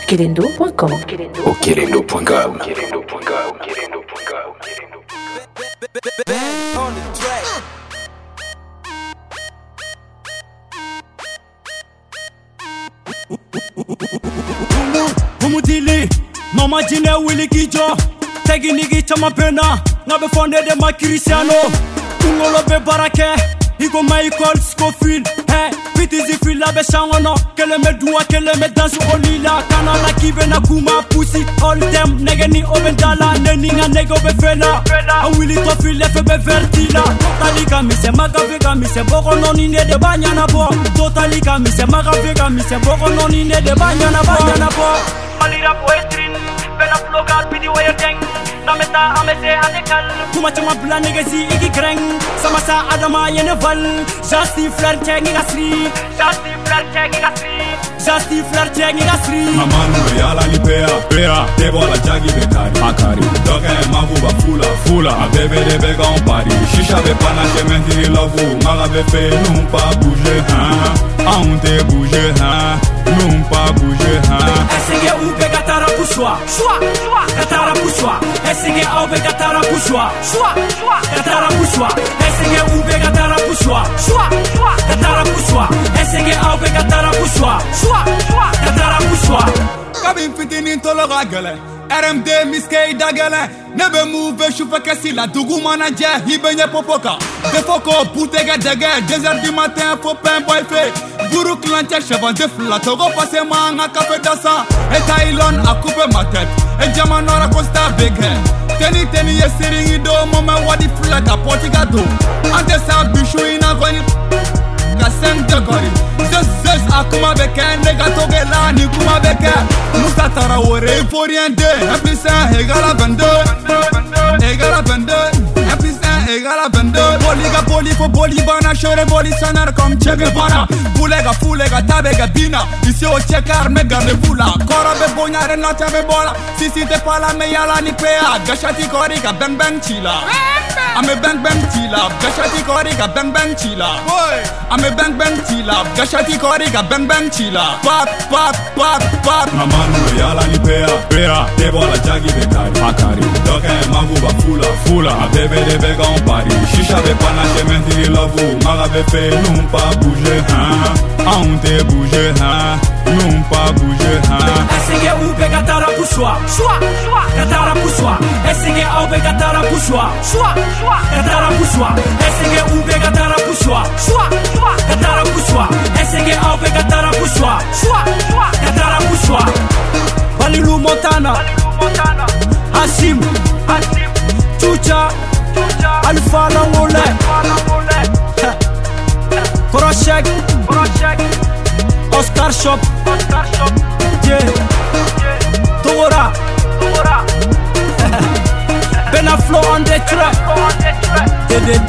Okelendo.com. Okelendo.com. Umudili Mama Jine Willy Kijo Tegi nigi chama pena Ngabe fonde de ma Cristiano Ungolo be barake Igo Michael Scofield Hey, piti zifil la be shangono Kele me dua, kele me dansu olila Kana la kive na kuma pussy All them, nege ni obendala Neni nga nege obe fela A Willy Tofi lefe be vertila Totali kamise, magavega mise Boko noni ne de banyana bo Totali kamise, magavega mise Boko noni ne de banyana bo Malira poetrin, bena flogal pidi waya deng. Nameta amese adekal. Kuma chama bla negezi igi kreng. Sama sa adama yene val. Jasti flirt chengi gasri. Jasti flirt chengi gasri. Jasti flirt chengi gasri. Mamanu yala ni pea. Debo la jagi bekari. Akari. Doge magu ba fula. A bebe de bega on pari. Shisha be panache menti lovu. Maga be fe non pas bouger hein. On te bouger hein. Non pas bouger hein. Esige ube gatara pushwa. Shwa. Gatara pushwa. Esige ube gatara pushwa. Shwa. Gatara pushwa. Esige ube gatara pushwa. Shwa. Gatara pushwa. Esige ube gatara pushwa. Shwa. Gatara pushwa. Kabin fitinin tolo gagale. RMD miskei dagale. Nebe move choufa kasi la dugu manager. Hibenye popoka. Defoko boutega dege. 2h du matin faut pain boy fait. Guru clanche cheval de fla. Togo passe manga café d'assan. Et Thaïlande a coupé ma tête. Et Jamanora Costa big head. Teni ye siringi do. Moment wadi fla da portigado. Ante sa bichou inagoni. Kasem jagori. Zez akuma beke. Nega toge la ni kuma beke. Moussa Traoré il faut rien dire. 1 plus 1 égale à 22. Égale à 22. 1 plus 1 égale à 22. Boliga boli for bolibana. Chere boli sanar comme Che Guevara. Fulega tabega bina. Ici au checkar me gardez-vous là. Kora be bognare na chave bola. Si t'es pas là me yala ni pea. Gashati korika bang bang chila. Ame bang bang chila. Gashati korika bang bang chila. Ame bang bang chila. Gashati korika bang bang chila. Pat. Mamanu yala ni pea. Debo la jagi bekari. Akari. Doge magu ba fula. A bebe de bega on pari. Shisha be panache menti lovu. Maga be fe non pas bouger hein. On te bouger hein. Non pas bouger hein. Esige ube gatara pushwa. Shwa. Gatara pushwa. Esige ube gatara pushwa. Shwa. Gatara pushwa. Esige ube gatara pushwa. Shwa. Gatara pushwa. Esige ube gatara pushwa. Shwa. Gatara pushwa. Balilu Montana. Hashim. Chucha. Alpha Langole. Koroshek. Oscar Shop. Tora. Benaflo on the track.